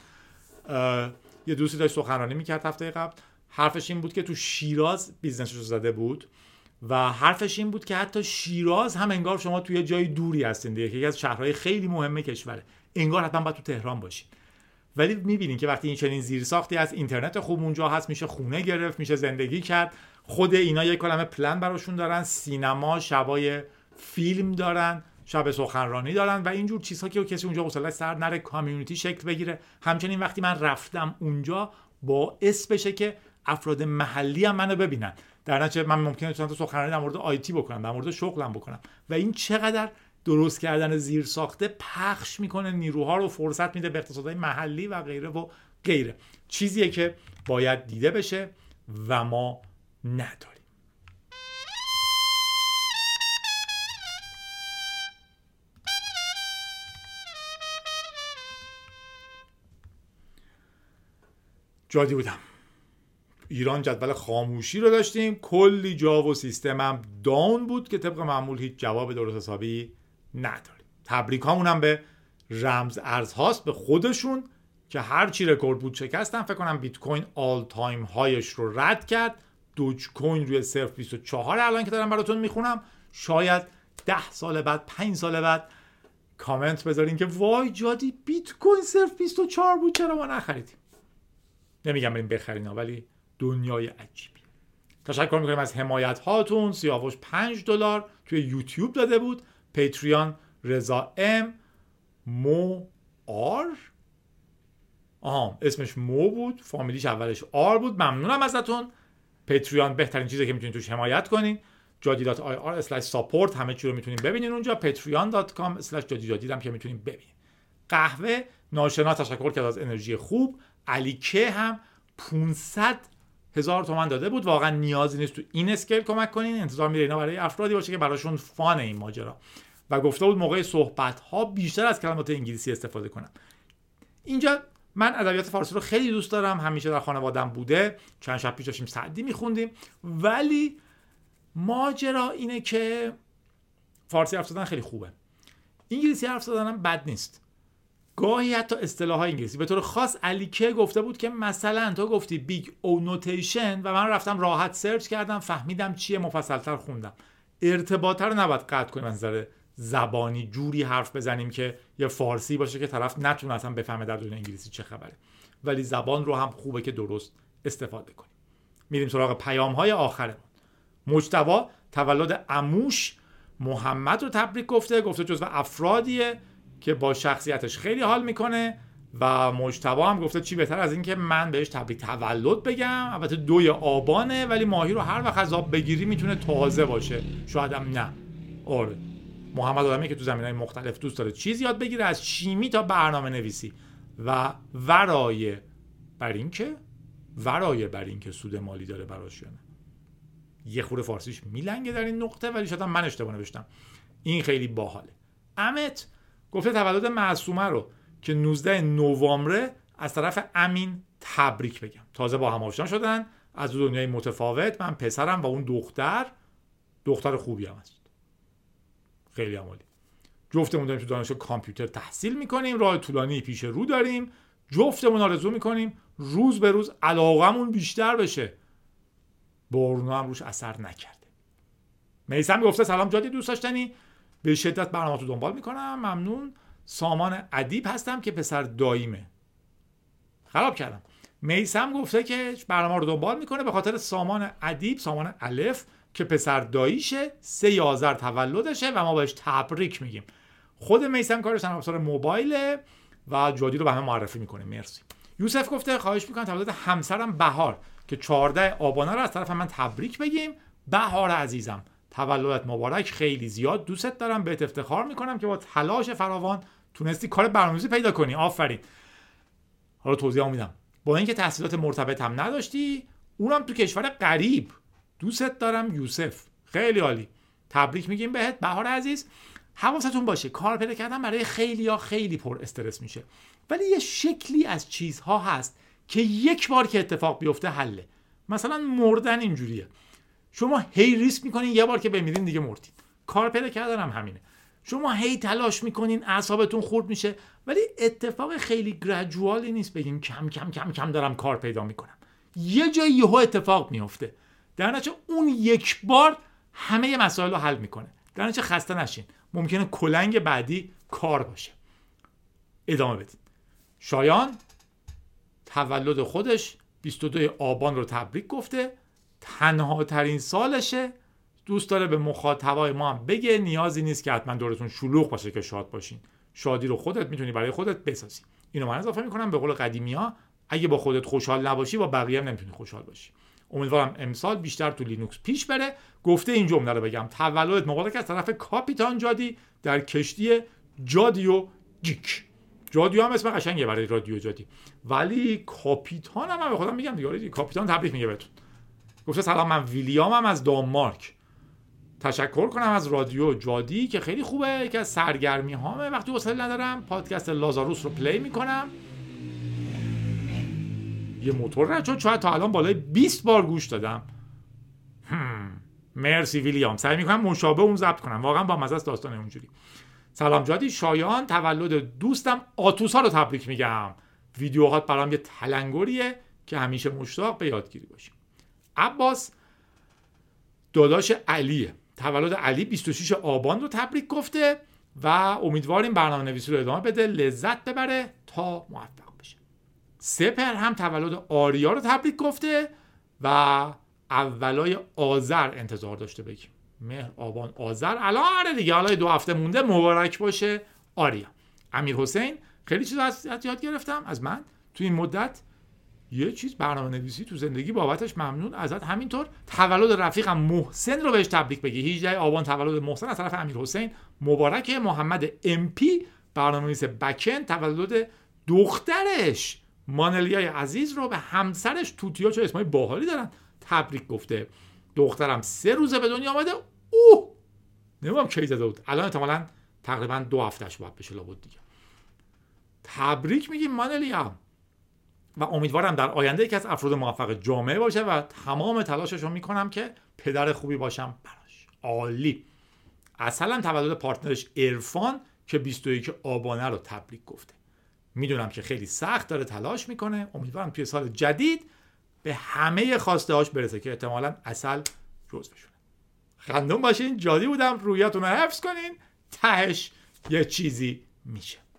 یه دوستی داشت سخنرانی میکرد هفته قبل، حرفش این بود که تو شیراز بیزنسش رو زده بود و حرفش این بود که حتی شیراز هم انگار شما توی جای دوری هستین دیگه، که یکی از شهرهای خیلی مهمه کشوره، انگار حتما باید تو تهران باشین. ولی میبینین که وقتی این چنین زیرساختی از اینترنت خوب اونجا هست، میشه خونه گرفت، میشه زندگی کرد. خود اینا یک کلمه پلن براشون دارن، سینما، شبای فیلم دارن، شب سخنرانی دارن و اینجور چیزها که کسی اونجا حوصله‌اش سر نره، کامیونیتی شکل بگیره. همچنین وقتی من رفتم اونجا باعث بشه که افراد محلی هم منو ببینن. در نتیجه من ممکنه چند تا سخنرانی در مورد آیتی بکنم، در مورد شغلم بکنم و این چقدر درست کردن زیر ساخته پخش میکنه نیروها رو، فرصت میده به اقتصادهای محلی و غیره و غیره. چیزیه که باید دیده بشه و ما نداریم. جادی بودم. ایران جدول خاموشی رو داشتیم، کلی جا و سیستم هم داون بود که طبق معمول هیچ جواب درست حسابی نداریم. تبریک هامون هم به رمز ارزهاست، به خودشون که هر چی رکورد بود شکستن. فکر کنم بیت کوین آل تایم هایش رو رد کرد. دوج کوین روی صرف بیست و چهار الان که دارم براتون میخونم. شاید ده سال بعد، پنج سال بعد کامنت بذارین که وای جادی بیت کوین صرف بیست و چهار بود چرا ما نخریدیم. نمیگم بریم بخرین ولی دنیای عجیبی. تشکر میکنیم از حمایت هاتون. سیاوش پنج دلار توی یوتیوب داده بود. پیتریان رضا ام، مو آر آها اسمش مو بود، فامیلیش اولش آر بود. ممنونم ازتون. پتریون بهترین چیزی که میتونید توش حمایت کنین. جادی دات آی آر اسلش ساپورت همه چی رو میتونین ببینین اونجا. پتریون دات کام اسلش جادی جادی هم که میتونین ببینین. قهوه ناشنا تشکر کرد از انرژی خوب. علی که هم پانصد هزار تومان داده بود. واقعا نیازی نیست تو این اسکیل کمک کنین. انتظار میره اینا برای افرادی باشه که براشون فان این ماجرا. و گفته بود موقع صحبت ها بیشتر از کلمات انگلیسی استفاده کنم. اینجا من ادبیات فارسی رو خیلی دوست دارم، همیشه در خانواده‌ام بوده. چند شب پیش داشتیم سعدی می‌خوندیم، ولی ماجرا اینه که فارسی حرف زدن خیلی خوبه، انگلیسی حرف زدن هم بد نیست. گاهی حتی اصطلاح‌های انگلیسی به طور خاص علی که گفته بود که مثلا تو گفتی بیگ او نوتیشن و من رفتم راحت سرچ کردم فهمیدم چیه، مفصل‌تر خوندم. ارتباط رو نباید قطع کنیم از نظر زبانی، جوری حرف بزنیم که یه فارسی باشه که طرف نتونه اصلا بفهمه در دنیای انگلیسی چه خبره، ولی زبان رو هم خوبه که درست استفاده کنیم. میریم سراغ پیام‌های آخرمون. مجتبی تولد عموش محمد رو تبریک گفته، گفته جزو افرادیه که با شخصیتش خیلی حال میکنه و مجتبی هم گفته چی بهتر از این که من بهش تبریک تولد بگم. البته دوی آبانه ولی ماهی رو هر وقت از آب بگیری میتونه تازه باشه، شاید هم نه. آره محمد آدمیه که تو زمینه‌های مختلف دوست داره چیز یاد بگیره، از شیمی تا برنامه نویسی و ورای بر این که ورای بر این که سود مالی داره براش. یه خورده فارسیش میلنگه در این نقطه ولی شاید من اشتباه نوشتم. این خیلی باحاله. امت گفته تولد معصومه رو که نوزده نوامبر از طرف امین تبریک بگم. تازه با هم آشنا شدن از دو دنیای متفاوت. من پسرم و اون دختر دختر خوبی هم هست، خیلی عالی. جفتمون داریم تو دانشگاه کامپیوتر تحصیل میکنیم، راه طولانی پیش رو داریم. جفتمون آرزو میکنیم روز به روز علاقمون بیشتر بشه. برونا هم روش اثر نکرده. میثم گفته سلام جادی دوست داشتنی، به شدت برنامه‌تو دنبال میکنم، ممنون. سامان ادیب هستم که پسر داییمه. خراب کردم. میثم گفته که برنامه رو دنبال میکنه به خاطر سامان ادیب، سامان الف که پسر داییشه، سه آذر تولدشه و ما بهش تبریک میگیم. خود میثم کارش نرم افزار موبایله و جادی رو به همه معرفی میکنه. مرسی. یوسف گفته خواهش میکنم تولد همسرم بهار که چهارده آبان رو از طرف من تبریک بگیم. بهار عزیزم تولدت مبارک، خیلی زیاد دوستت دارم، بهت افتخار میکنم که با تلاش فراوان تونستی کار برنامه‌نویسی پیدا کنی. آفرین. حالا توضیح میدم. با اینکه تحصیلات مرتبط هم نداشتی، اونم تو کشور غریب. دوستت دارم یوسف، خیلی عالی. تبریک میگیم بهت بهار عزیز. حواستون باشه کار پیدا کردن برای خیلیا خیلی پر استرس میشه، ولی یه شکلی از چیزها هست که یک بار که اتفاق بیفته حله. مثلا مردن اینجوریه، شما هی ریسک میکنین یه بار که بمیرین دیگه مردین. کار پیدا کردن هم همینه، شما هی تلاش میکنین اعصابتون خورد میشه ولی اتفاق خیلی گرادوالی نیست بگین کم کم کم کم دارم کار پیدا میکنم. یه جایی یهو اتفاق میفته، در نتیجه اون یک بار همه مسائل رو حل میکنه. در نتیجه خسته نشین، ممکنه کلنگ بعدی کار باشه. ادامه بدیم. شایان تولد خودش بیست و دوم آبان رو تبریک گفته، تنها ترین سالشه، دوست داره به مخاطبای ما هم بگه نیازی نیست که حتما دورتون شلوغ باشه که شاد باشین، شادی رو خودت میتونی برای خودت بسازی. اینو من اضافه میکنم، به قول قدیمی‌ها اگه با خودت خوشحال نباشی با بقیه هم نمیتونی خوشحال باشی. امیدوارم امسال بیشتر تو لینوکس پیش بره. گفته این جمله رو بگم، تولدت مبارک از طرف کاپیتان جادی در کشتی جادیو گیک. جادیو هم اسم قشنگه برای رادیو جادی، ولی کاپیتان هم, هم به خودم میگم دیگه. کاپیتان تبریک میگه بهتون. گفته سلام، من ویلیامم از دانمارک. تشکر کنم از رادیو جادی که خیلی خوبه، که از سرگرمی هامه وقتی حوصله ندارم پادکست لازاروس رو پلی میکنم. یه موتور رد شد، شاید تا الان بالای بیست بار گوش دادم. هم. مرسی ویلیام، سعی میکنم مشابه اون ضبط کنم، واقعا با مزه است داستان اونجوری. سلام جادی، شایان تولد دوستم آتوسا رو تبریک میگم. ویدیوهات برام یه تلنگریه که همیشه مشتاق به یادگیری باشیم. عباس داداش علیه، تولد علی بیست و شش آبان رو تبریک گفته و امیدواریم برنامه نویسی رو ادامه بده، لذت ببره تا موفق بشه. سپر هم تولد آریا رو تبریک گفته و اولای آذر انتظار داشته بگیم. مهر، آبان، آذر، الان آره دیگه، حالا دو هفته مونده، مبارک باشه آریا. امیر حسین خیلی چیز از یاد گرفتم از من. تو این مدت یه چیز برنامه نویسی تو زندگی بابتش ممنون ازت. همینطور تولد رفیقم محسن رو بهش تبریک بگی. هجدهم آبان تولد محسن از طرف امیرحسین مبارک. محمد ام پی برنامه‌نویس بک‌اند تولد دخترش مانلیای عزیز رو به همسرش توتیا، چه اسمای باحالی دارن، تبریک گفته. دخترم سه روزه به دنیا آمده. اوه نمیدونم کی زده بود، الان احتمالاً تقریبا دو هفتهش باید بشه لابد دیگه. تبریک میگیم مانلیا و امیدوارم در آینده یکی از افراد موفق جامعه باشه و تمام تلاشش رو میکنم که پدر خوبی باشم براش. عالی. اصلا تولد پارتنرش عرفان که بیست و یک آبانه رو تبریک گفته. میدونم که خیلی سخت داره تلاش میکنه. امیدوارم توی سال جدید به همه خواسته هاش برسه که احتمالاً عسل جزوشونه. خندون باشین. جادی بودم. رویاتون رو حفظ کنین. تهش یه چیزی میشه.